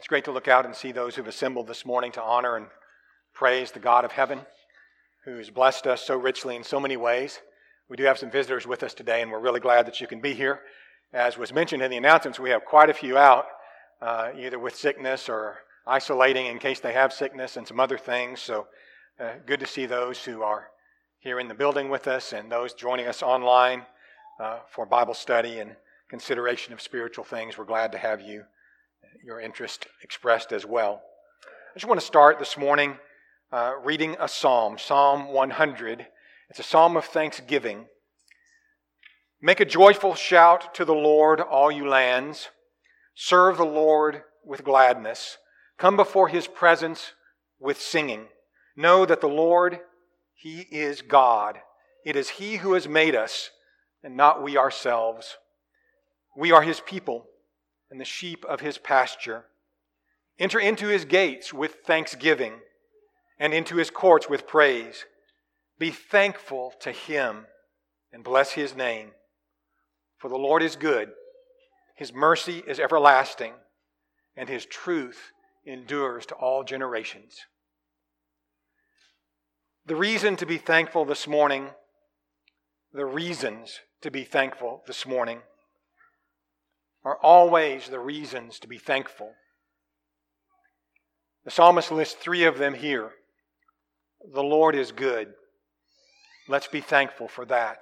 great to look out and see those who've assembled this morning to honor and praise the God of heaven, who's blessed us so richly in so many ways. We do have some visitors with us today, and we're really glad that you can be here. As was mentioned in the announcements, we have quite a few out, either with sickness or isolating in case they have sickness and some other things. So good to see those who are here in the building with us and those joining us online for Bible study and consideration of spiritual things. We're glad to have you, your interest expressed as well. I just want to start this morning reading a psalm, Psalm 100. It's a psalm of thanksgiving. Make a joyful shout to the Lord, all you lands. Serve the Lord with gladness. Come before His presence with singing. Know that the Lord, He is God. It is He who has made us, and not we ourselves. We are His people and the sheep of His pasture. Enter into His gates with thanksgiving and into His courts with praise. Be thankful to Him and bless His name. For the Lord is good. His mercy is everlasting, and His truth endures to all generations. The reason to be thankful this morning, the reasons to be thankful this morning, are always the reasons to be thankful. The psalmist lists 3 of them here. The Lord is good. Let's be thankful for that.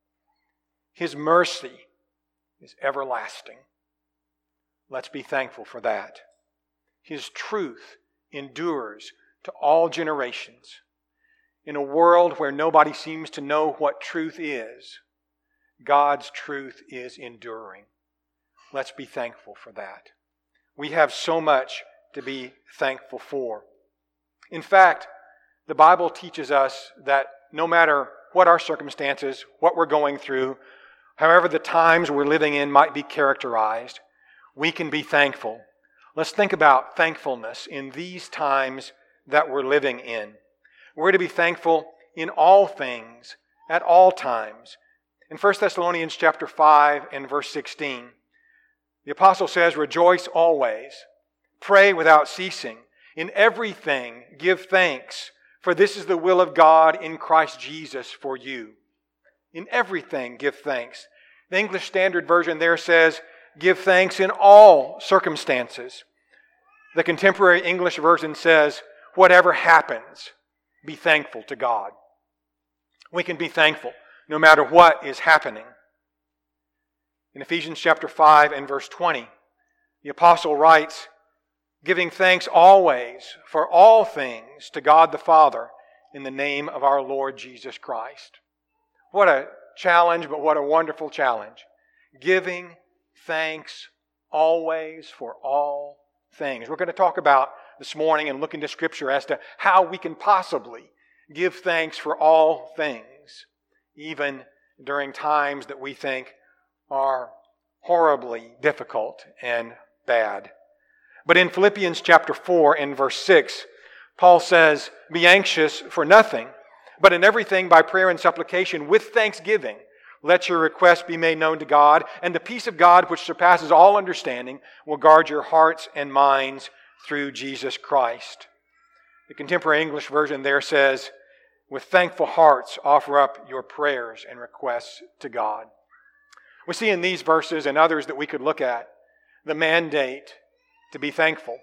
His mercy is everlasting. Let's be thankful for that. His truth endures to all generations. In a world where nobody seems to know what truth is, God's truth is enduring. Let's be thankful for that. We have so much to be thankful for. In fact, the Bible teaches us that no matter what our circumstances, what we're going through, however the times we're living in might be characterized, we can be thankful. Let's think about thankfulness in these times that we're living in. We're to be thankful in all things, at all times. In 1 Thessalonians chapter 5 and verse 16, the apostle says, rejoice always, pray without ceasing, in everything give thanks, for this is the will of God in Christ Jesus for you. In everything give thanks. The English Standard Version there says, give thanks in all circumstances. The Contemporary English Version says, whatever happens, be thankful to God. We can be thankful no matter what is happening. In Ephesians chapter 5 and verse 20, the apostle writes, giving thanks always for all things to God the Father in the name of our Lord Jesus Christ. What a challenge, but what a wonderful challenge. Giving thanks always for all things. We're going to talk about this morning and look into Scripture as to how we can possibly give thanks for all things, even during times that we think are horribly difficult and bad. But in Philippians chapter 4 and verse 6, Paul says, be anxious for nothing, but in everything by prayer and supplication with thanksgiving, let your requests be made known to God, and the peace of God which surpasses all understanding will guard your hearts and minds through Jesus Christ. The Contemporary English Version there says, with thankful hearts offer up your prayers and requests to God. We see in these verses and others that we could look at the mandate to be thankful.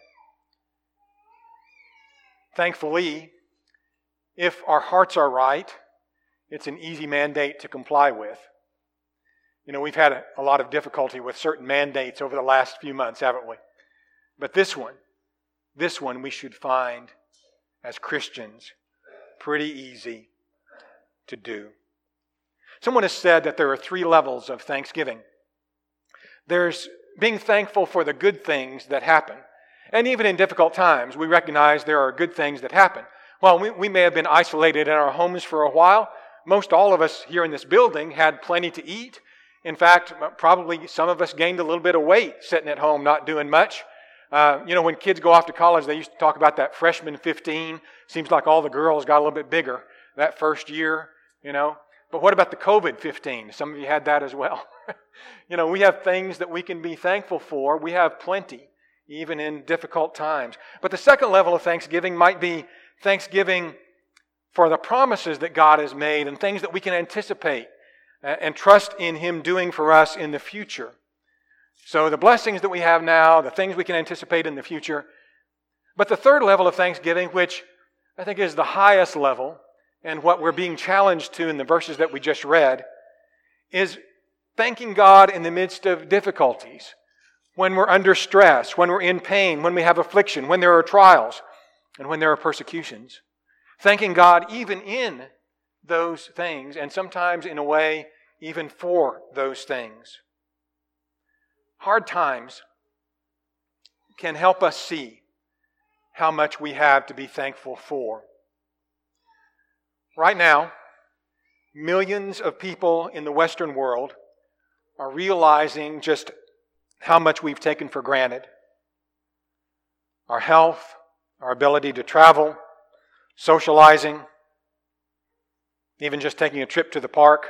Thankfully, if our hearts are right, it's an easy mandate to comply with. You know, we've had a lot of difficulty with certain mandates over the last few months, haven't we? But this one we should find as Christians pretty easy to do. Someone has said that there are 3 levels of thanksgiving. There's being thankful for the good things that happen. And even in difficult times, we recognize there are good things that happen. While we may have been isolated in our homes for a while, most all of us here in this building had plenty to eat. In fact, probably some of us gained a little bit of weight sitting at home not doing much. When kids go off to college, they used to talk about that freshman 15. Seems like all the girls got a little bit bigger that first year, But what about the COVID 15? Some of you had that as well. We have things that we can be thankful for. We have plenty even in difficult times. But the second level of thanksgiving might be thanksgiving for the promises that God has made and things that we can anticipate and trust in Him doing for us in the future. So the blessings that we have now, the things we can anticipate in the future. But the third level of thanksgiving, which I think is the highest level, and what we're being challenged to in the verses that we just read, is thanking God in the midst of difficulties, when we're under stress, when we're in pain, when we have affliction, when there are trials, and when there are persecutions. Thanking God even in those things, and sometimes in a way even for those things. Hard times can help us see how much we have to be thankful for. Right now, millions of people in the Western world are realizing just how much we've taken for granted. Our health, our ability to travel, socializing, even just taking a trip to the park.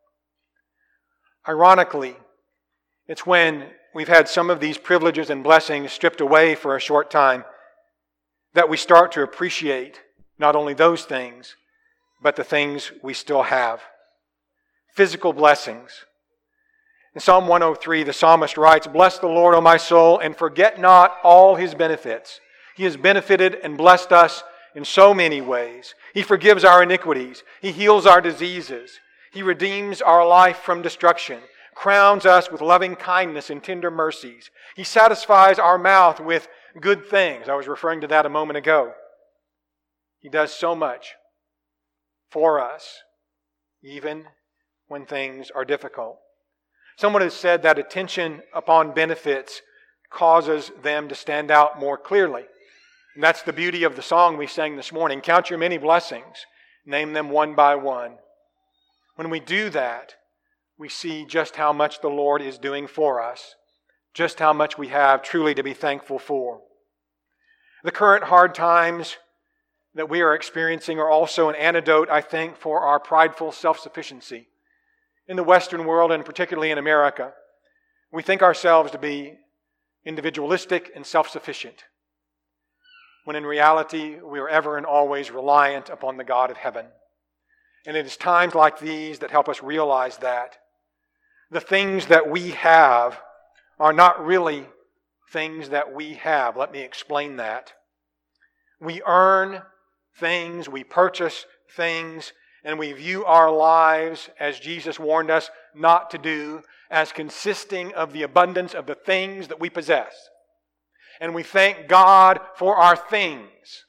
Ironically, it's when we've had some of these privileges and blessings stripped away for a short time that we start to appreciate not only those things, but the things we still have. Physical blessings. In Psalm 103, the psalmist writes, "Bless the Lord, O my soul, and forget not all His benefits." He has benefited and blessed us in so many ways. He forgives our iniquities. He heals our diseases. He redeems our life from destruction, crowns us with loving kindness and tender mercies. He satisfies our mouth with good things. I was referring to that a moment ago. He does so much for us, even when things are difficult. Someone has said that attention upon benefits causes them to stand out more clearly. And that's the beauty of the song we sang this morning. Count your many blessings. Name them one by one. When we do that, we see just how much the Lord is doing for us, just how much we have truly to be thankful for. The current hard times that we are experiencing are also an antidote, I think, for our prideful self-sufficiency. In the Western world, and particularly in America, we think ourselves to be individualistic and self-sufficient, when in reality we are ever and always reliant upon the God of heaven. And it is times like these that help us realize that the things that we have are not really things that we have. Let me explain that. We earn things, we purchase things, and we view our lives, as Jesus warned us not to do, as consisting of the abundance of the things that we possess. And we thank God for our things.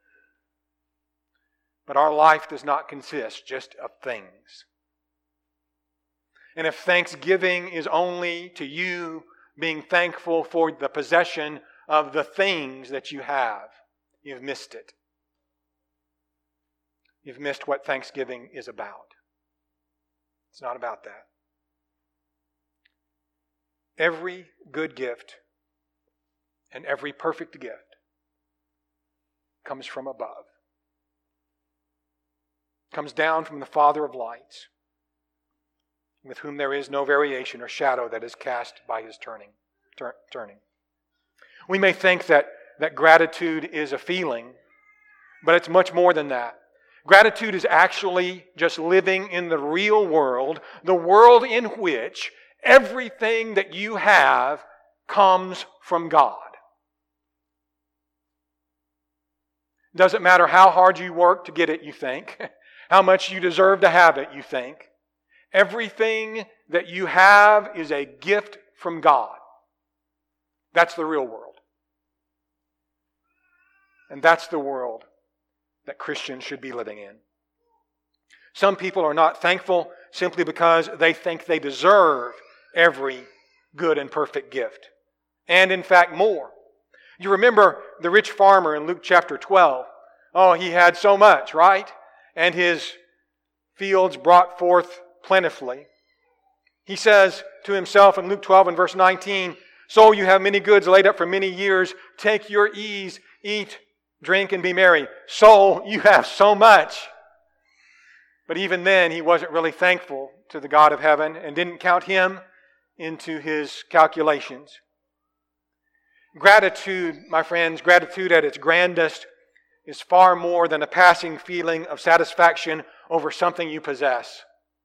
But our life does not consist just of things. And if thanksgiving is only to you being thankful for the possession of the things that you have, you've missed it. You've missed what thanksgiving is about. It's not about that. Every good gift and every perfect gift comes from above. Comes down from the Father of lights, with whom there is no variation or shadow that is cast by His turning. We may think that gratitude is a feeling, but it's much more than that. Gratitude is actually just living in the real world, the world in which everything that you have comes from God. Doesn't matter how hard you work to get it, you think. How much you deserve to have it, you think. Everything that you have is a gift from God. That's the real world. And that's the world that Christians should be living in. Some people are not thankful simply because they think they deserve every good and perfect gift. And in fact, more. You remember the rich farmer in Luke chapter 12. Oh, he had so much, right? And his fields brought forth plentifully. He says to himself in Luke 12 and verse 19, "So you have many goods laid up for many years. Take your ease, eat, drink, and be merry." So you have so much. But even then, he wasn't really thankful to the God of heaven and didn't count Him into his calculations. Gratitude, my friends, gratitude at its grandest is far more than a passing feeling of satisfaction over something you possess.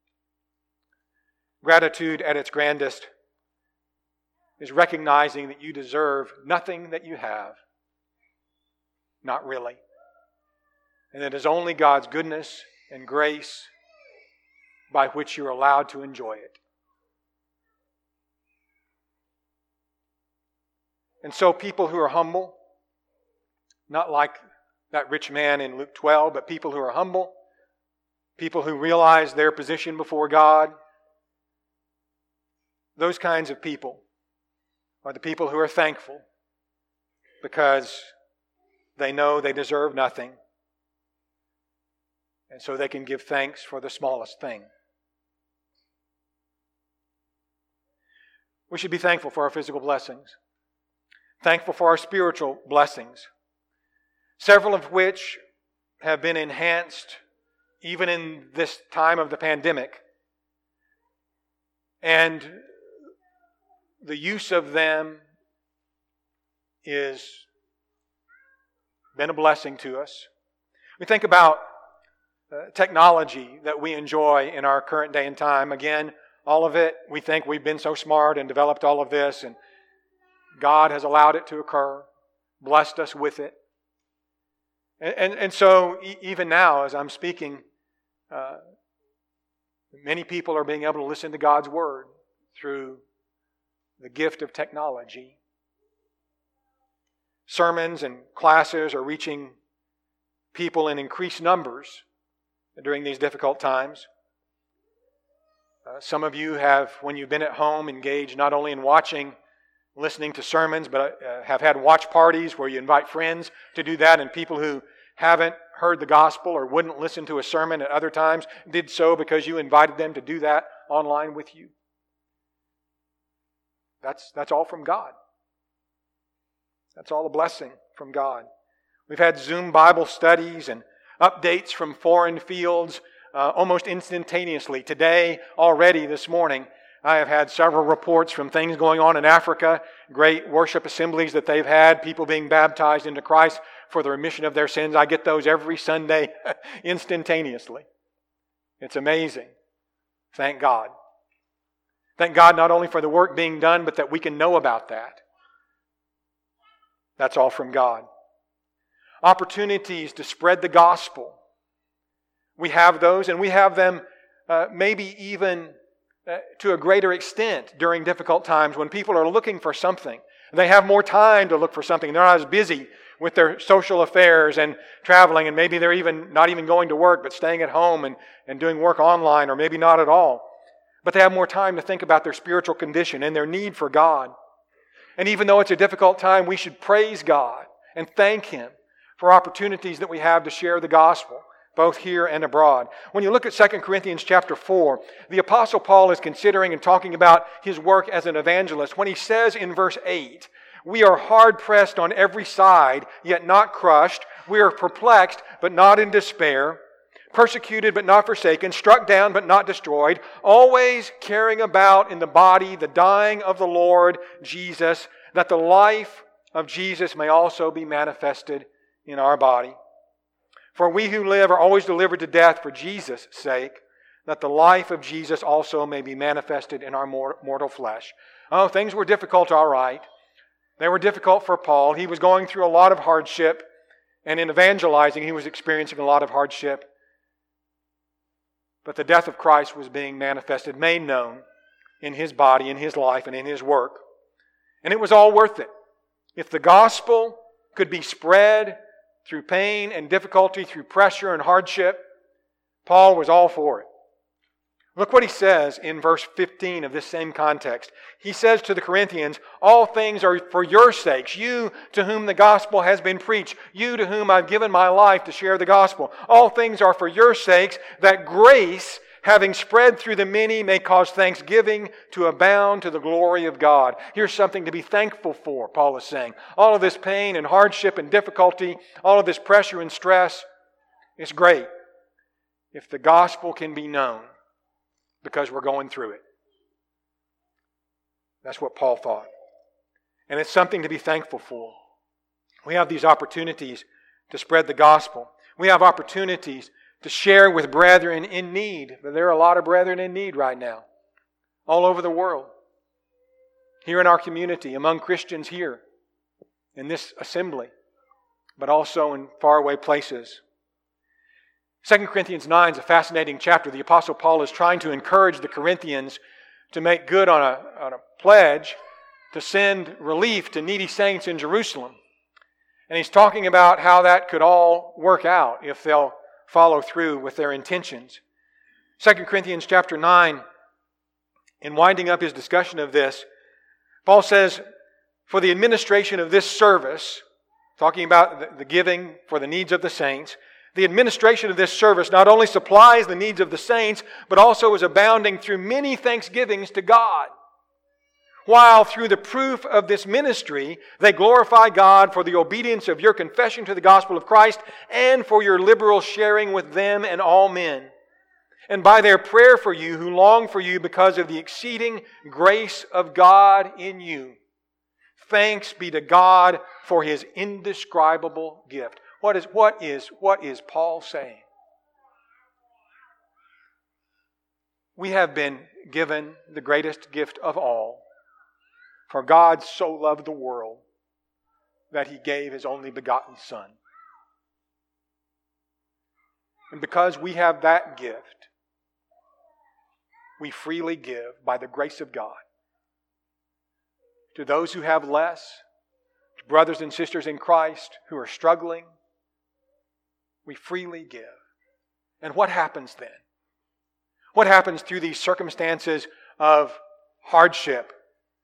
Gratitude at its grandest is recognizing that you deserve nothing that you have. Not really. And it is only God's goodness and grace by which you're allowed to enjoy it. And so people who are humble, not like that rich man in Luke 12, but people who are humble, people who realize their position before God, those kinds of people are the people who are thankful because they know they deserve nothing. And so they can give thanks for the smallest thing. We should be thankful for our physical blessings. Thankful for our spiritual blessings. Several of which have been enhanced even in this time of the pandemic. And the use of them has been a blessing to us. We think about technology that we enjoy in our current day and time. Again, all of it, we think we've been so smart and developed all of this, and God has allowed it to occur, blessed us with it. And so even now, as I'm speaking, many people are being able to listen to God's Word through the gift of technology. Sermons and classes are reaching people in increased numbers during these difficult times. Some of you have, when you've been at home, engaged not only in listening to sermons, but have had watch parties where you invite friends to do that, and people who haven't heard the gospel or wouldn't listen to a sermon at other times did so because you invited them to do that online with you. That's all from God. That's all a blessing from God. We've had Zoom Bible studies and updates from foreign fields almost instantaneously. Today, already this morning, I have had several reports from things going on in Africa, great worship assemblies that they've had, people being baptized into Christ for the remission of their sins. I get those every Sunday instantaneously. It's amazing. Thank God. Thank God not only for the work being done, but that we can know about that. That's all from God. Opportunities to spread the gospel. We have those, and we have them maybe even to a greater extent during difficult times when people are looking for something. They have more time to look for something. They're not as busy with their social affairs and traveling, and maybe they're not even going to work, but staying at home and doing work online, or maybe not at all. But they have more time to think about their spiritual condition and their need for God. And even though it's a difficult time, we should praise God and thank Him for opportunities that we have to share the gospel, both here and abroad. When you look at 2 Corinthians chapter 4, the Apostle Paul is considering and talking about his work as an evangelist when he says in verse 8, "We are hard-pressed on every side, yet not crushed. We are perplexed, but not in despair. Persecuted, but not forsaken. Struck down, but not destroyed. Always carrying about in the body the dying of the Lord Jesus, that the life of Jesus may also be manifested in our body. For we who live are always delivered to death for Jesus' sake, that the life of Jesus also may be manifested in our mortal flesh." Oh, things were difficult, all right. They were difficult for Paul. He was going through a lot of hardship, and in evangelizing, he was experiencing a lot of hardship. But the death of Christ was being manifested, made known in his body, in his life, and in his work. And it was all worth it. If the gospel could be spread through pain and difficulty, through pressure and hardship, Paul was all for it. Look what he says in verse 15 of this same context. He says to the Corinthians, "All things are for your sakes, you to whom the gospel has been preached, you to whom I've given my life to share the gospel. All things are for your sakes, that grace, having spread through the many, may cause thanksgiving to abound to the glory of God." Here's something to be thankful for, Paul is saying. All of this pain and hardship and difficulty, all of this pressure and stress, is great if the gospel can be known because we're going through it. That's what Paul thought. And it's something to be thankful for. We have these opportunities to spread the gospel. We have opportunities to share with brethren in need. But there are a lot of brethren in need right now, all over the world. Here in our community, among Christians here, in this assembly, but also in faraway places. 2 Corinthians 9 is a fascinating chapter. The Apostle Paul is trying to encourage the Corinthians to make good on a pledge to send relief to needy saints in Jerusalem. And he's talking about how that could all work out if they'll follow through with their intentions. 2 Corinthians chapter 9, in winding up his discussion of this, Paul says, for the administration of this service, talking about the giving for the needs of the saints, the administration of this service not only supplies the needs of the saints, but also is abounding through many thanksgivings to God. While through the proof of this ministry, they glorify God for the obedience of your confession to the gospel of Christ and for your liberal sharing with them and all men. And by their prayer for you who long for you because of the exceeding grace of God in you. Thanks be to God for His indescribable gift. What is Paul saying? We have been given the greatest gift of all. For God so loved the world that He gave His only begotten Son. And because we have that gift, we freely give by the grace of God to those who have less, to brothers and sisters in Christ who are struggling. We freely give. And what happens then? What happens through these circumstances of hardship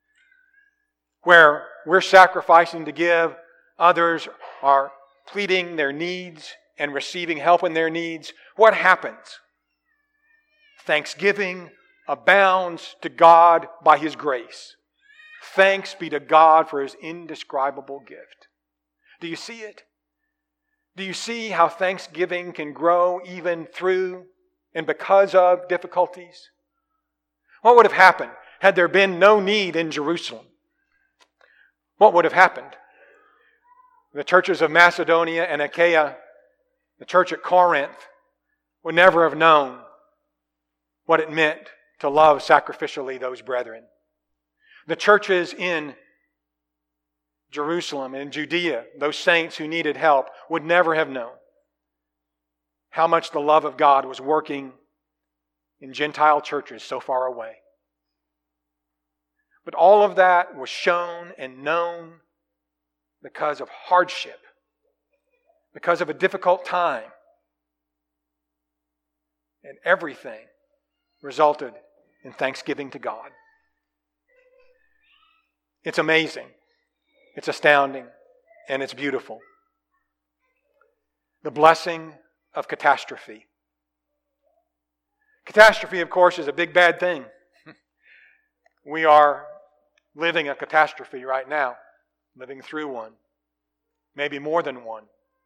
where we're sacrificing to give, others are pleading their needs and receiving help in their needs? What happens? Thanksgiving abounds to God by His grace. Thanks be to God for His indescribable gift. Do you see it? Do you see how thanksgiving can grow even through and because of difficulties? What would have happened had there been no need in Jerusalem? What would have happened? The churches of Macedonia and Achaia, the church at Corinth, would never have known what it meant to love sacrificially those brethren. The churches in Jerusalem and Judea, those saints who needed help, would never have known how much the love of God was working in Gentile churches so far away. But all of that was shown and known because of hardship, because of a difficult time. And everything resulted in thanksgiving to God. It's amazing, it's astounding, and it's beautiful. The blessing of catastrophe. Catastrophe, of course, is a big bad thing. We are living a catastrophe right now, living through one, maybe more than one.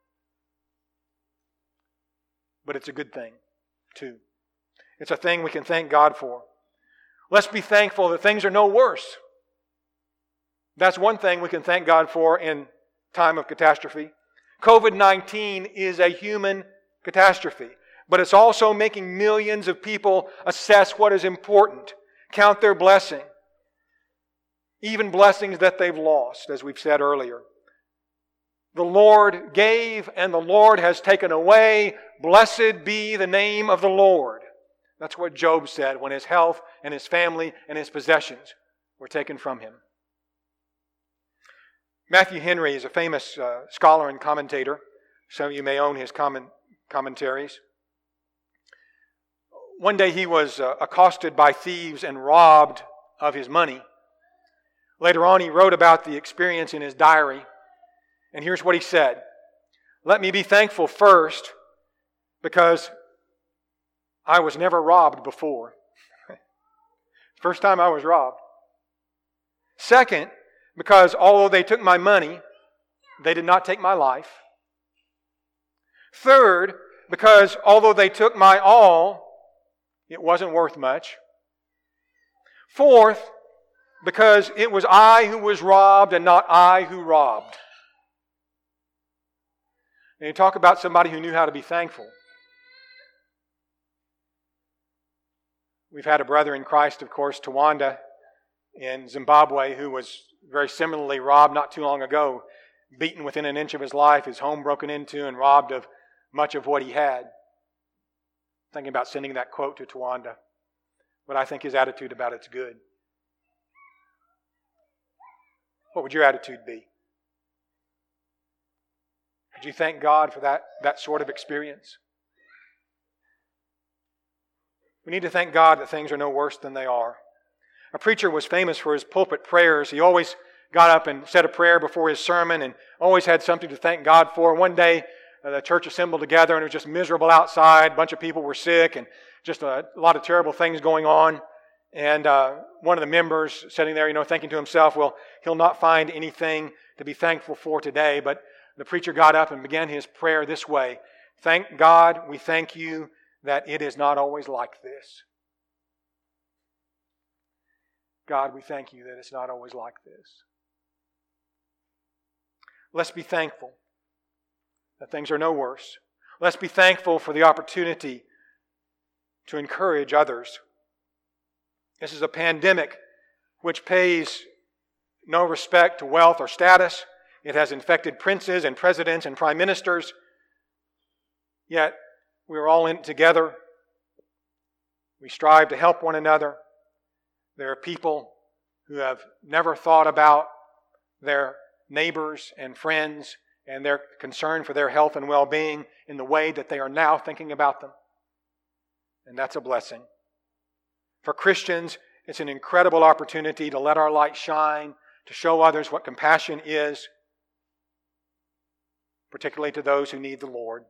But it's a good thing, too. It's a thing we can thank God for. Let's be thankful that things are no worse. That's one thing we can thank God for in time of catastrophe. COVID-19 is a human catastrophe, but it's also making millions of people assess what is important, count their blessing, even blessings that they've lost, as we've said earlier. The Lord gave and the Lord has taken away. Blessed be the name of the Lord. That's what Job said when his health and his family and his possessions were taken from him. Matthew Henry is a famous scholar and commentator. Some of you may own his commentaries. One day he was accosted by thieves and robbed of his money. Later on he wrote about the experience in his diary. And here's what he said. Let me be thankful first because I was never robbed before. First time I was robbed. Second, because although they took my money, they did not take my life. Third, because although they took my all, it wasn't worth much. Fourth, because it was I who was robbed and not I who robbed. And you talk about somebody who knew how to be thankful. We've had a brother in Christ, of course, Tawanda, in Zimbabwe, who was very similarly robbed not too long ago, beaten within an inch of his life, his home broken into, and robbed of much of what he had. Thinking about sending that quote to Tawanda. But I think his attitude about it's good. What would your attitude be? Could you thank God for that sort of experience? We need to thank God that things are no worse than they are. A preacher was famous for his pulpit prayers. He always got up and said a prayer before his sermon and always had something to thank God for. One day, the church assembled together and it was just miserable outside. A bunch of people were sick and just a lot of terrible things going on. And one of the members sitting there, thinking to himself, well, he'll not find anything to be thankful for today. But the preacher got up and began his prayer this way. Thank God, we thank you that it is not always like this. God, we thank you that it's not always like this. Let's be thankful that things are no worse. Let's be thankful for the opportunity to encourage others. This is a pandemic which pays no respect to wealth or status. It has infected princes and presidents and prime ministers. Yet we're all in it together. We strive to help one another. There are people who have never thought about their neighbors and friends and their concern for their health and well-being in the way that they are now thinking about them. And that's a blessing. For Christians, it's an incredible opportunity to let our light shine, to show others what compassion is, particularly to those who need the Lord.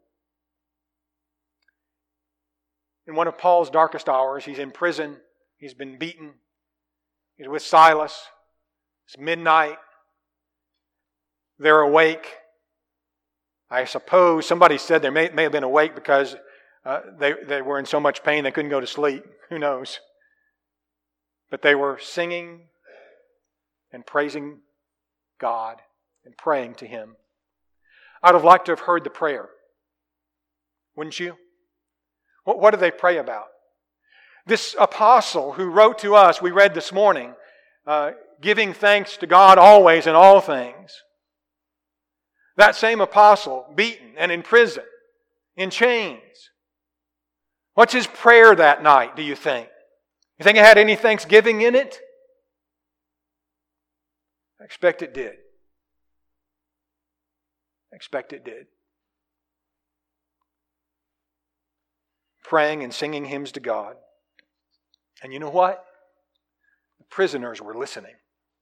In one of Paul's darkest hours, he's in prison, he's been beaten, he's with Silas, it's midnight, they're awake. I suppose somebody said they may have been awake because they were in so much pain they couldn't go to sleep. Who knows? But they were singing and praising God and praying to Him. I'd have liked to have heard the prayer. Wouldn't you? What do they pray about? This apostle who wrote to us, we read this morning, giving thanks to God always in all things. That same apostle, beaten and in prison, in chains. What's his prayer that night, do you think? You think it had any thanksgiving in it? I expect it did. I expect it did. Praying and singing hymns to God. And you know what? The prisoners were listening.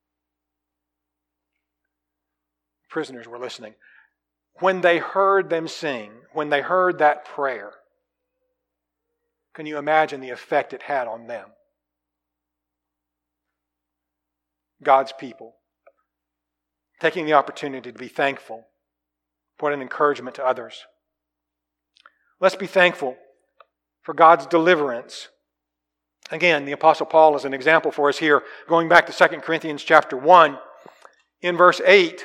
Prisoners were listening. When they heard them sing, when they heard that prayer, can you imagine the effect it had on them? God's people, taking the opportunity to be thankful, what an encouragement to others. Let's be thankful for God's deliverance. Again, the Apostle Paul is an example for us here. Going back to 2 Corinthians chapter 1, in verse 8,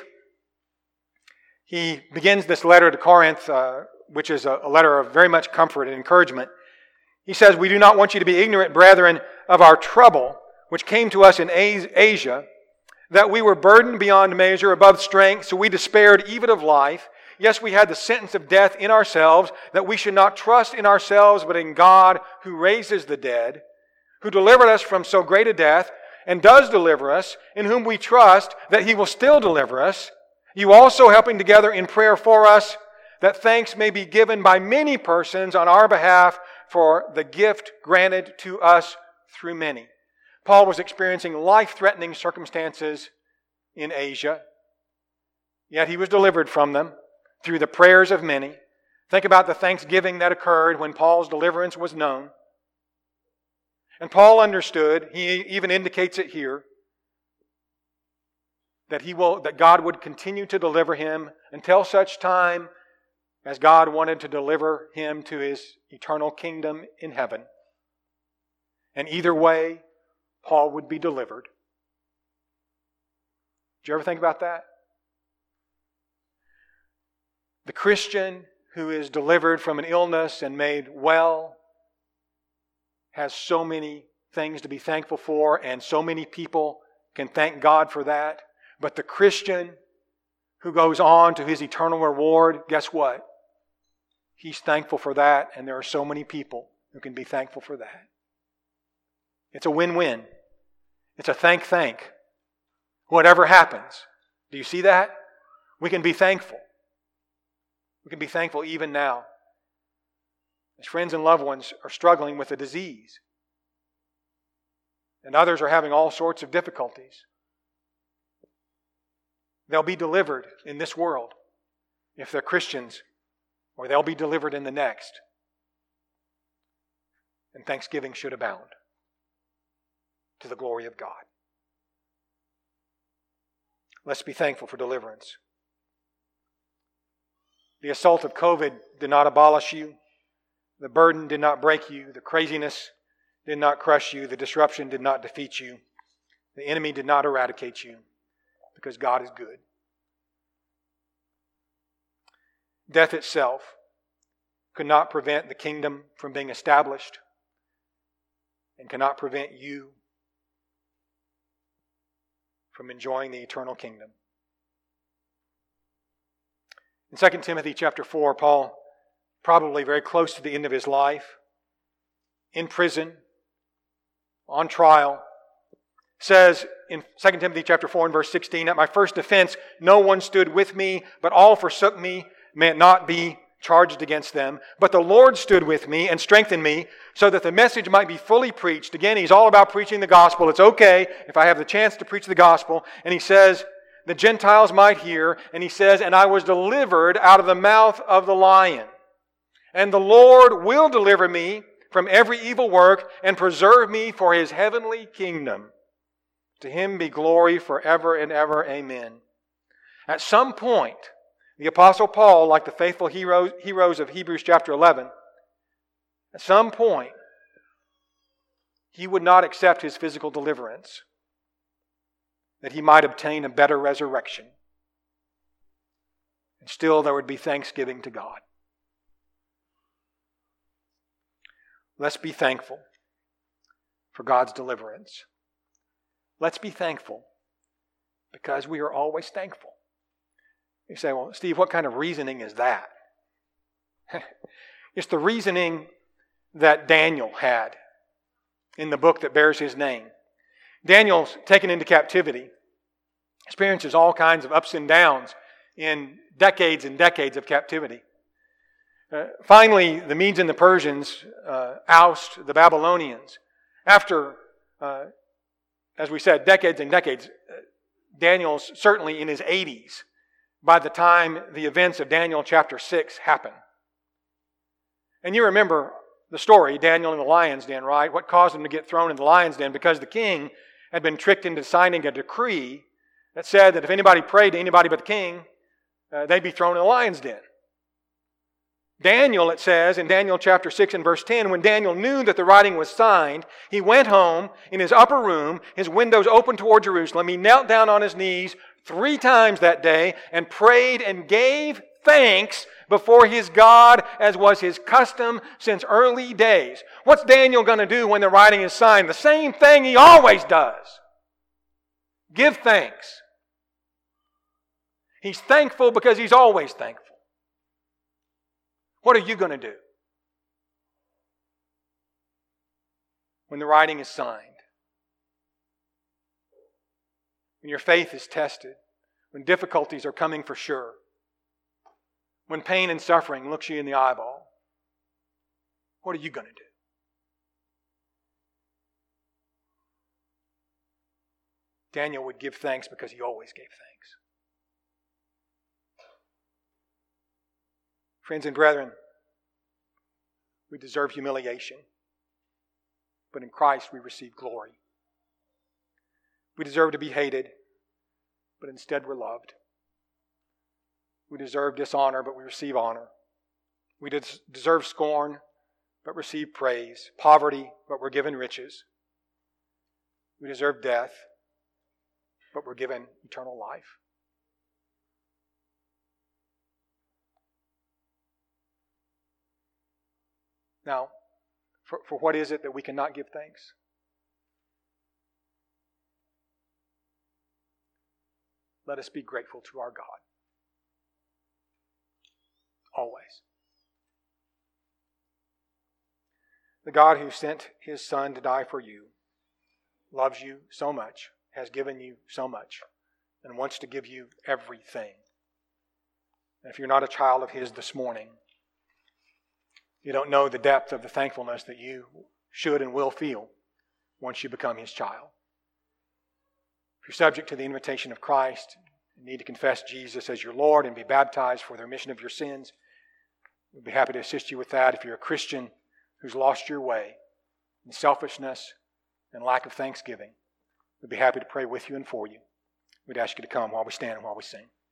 he begins this letter to Corinth, which is a letter of very much comfort and encouragement. He says, "We do not want you to be ignorant, brethren, of our trouble, which came to us in Asia, that we were burdened beyond measure, above strength, so we despaired even of life. Yes, we had the sentence of death in ourselves, that we should not trust in ourselves, but in God who raises the dead, who delivered us from so great a death, and does deliver us, in whom we trust that He will still deliver us. You also helping together in prayer for us, that thanks may be given by many persons on our behalf for the gift granted to us through many." Paul was experiencing life-threatening circumstances in Asia, yet he was delivered from them through the prayers of many. Think about the thanksgiving that occurred when Paul's deliverance was known. And Paul understood, he even indicates it here, that God would continue to deliver him until such time as God wanted to deliver him to His eternal kingdom in heaven. And either way, Paul would be delivered. Did you ever think about that? The Christian who is delivered from an illness and made well has so many things to be thankful for, and so many people can thank God for that. But the Christian who goes on to his eternal reward, guess what? He's thankful for that, and there are so many people who can be thankful for that. It's a win-win. It's a thank. Whatever happens. Do you see that? We can be thankful. We can be thankful even now. As friends and loved ones are struggling with a disease, and others are having all sorts of difficulties, they'll be delivered in this world if they're Christians, or they'll be delivered in the next. And thanksgiving should abound to the glory of God. Let's be thankful for deliverance. The assault of COVID did not abolish you. The burden did not break you. The craziness did not crush you. The disruption did not defeat you. The enemy did not eradicate you, because God is good. Death itself could not prevent the kingdom from being established, and cannot prevent you from enjoying the eternal kingdom. In 2 Timothy chapter 4, Paul, probably very close to the end of his life, in prison, on trial, says in 2 Timothy chapter 4 and verse 16, "At my first defense no one stood with me, but all forsook me. May it not be charged against them. But the Lord stood with me and strengthened me, so that the message might be fully preached." Again, he's all about preaching the gospel. It's okay if I have the chance to preach the gospel. And he says, the Gentiles might hear. And he says, "And I was delivered out of the mouth of the lion. And the Lord will deliver me from every evil work and preserve me for His heavenly kingdom. To Him be glory forever and ever. Amen." At some point, the Apostle Paul, like the faithful heroes of Hebrews chapter 11, at some point, he would not accept his physical deliverance, that he might obtain a better resurrection. And still there would be thanksgiving to God. Let's be thankful for God's deliverance. Let's be thankful because we are always thankful. You say, "Well, Steve, what kind of reasoning is that?" It's the reasoning that Daniel had in the book that bears his name. Daniel's taken into captivity, experiences all kinds of ups and downs in decades and decades of captivity. Finally, the Medes and the Persians oust the Babylonians. After, as we said, decades and decades, Daniel's certainly in his 80s by the time the events of Daniel chapter 6 happen. And you remember the story, Daniel in the lion's den, right? What caused him to get thrown in the lion's den? Because the king had been tricked into signing a decree that said that if anybody prayed to anybody but the king, they'd be thrown in the lion's den. Daniel, it says in Daniel chapter 6 and verse 10, when Daniel knew that the writing was signed, he went home in his upper room, his windows open toward Jerusalem. He knelt down on his knees 3 times that day and prayed and gave thanks before his God, as was his custom since early days. What's Daniel going to do when the writing is signed? The same thing he always does. Give thanks. He's thankful because he's always thankful. What are you going to do when the writing is signed? When your faith is tested? When difficulties are coming for sure? When pain and suffering looks you in the eyeball? What are you going to do? Daniel would give thanks because he always gave thanks. Friends and brethren, we deserve humiliation, but in Christ we receive glory. We deserve to be hated, but instead we're loved. We deserve dishonor, but we receive honor. We deserve scorn, but receive praise. Poverty, but we're given riches. We deserve death, but we're given eternal life. Now, for what is it that we cannot give thanks? Let us be grateful to our God. Always. The God who sent His Son to die for you loves you so much, has given you so much, and wants to give you everything. And if you're not a child of His this morning, you don't know the depth of the thankfulness that you should and will feel once you become His child. If you're subject to the invitation of Christ, you need to confess Jesus as your Lord and be baptized for the remission of your sins. We'd be happy to assist you with that. If you're a Christian who's lost your way in selfishness and lack of thanksgiving, we'd be happy to pray with you and for you. We'd ask you to come while we stand and while we sing.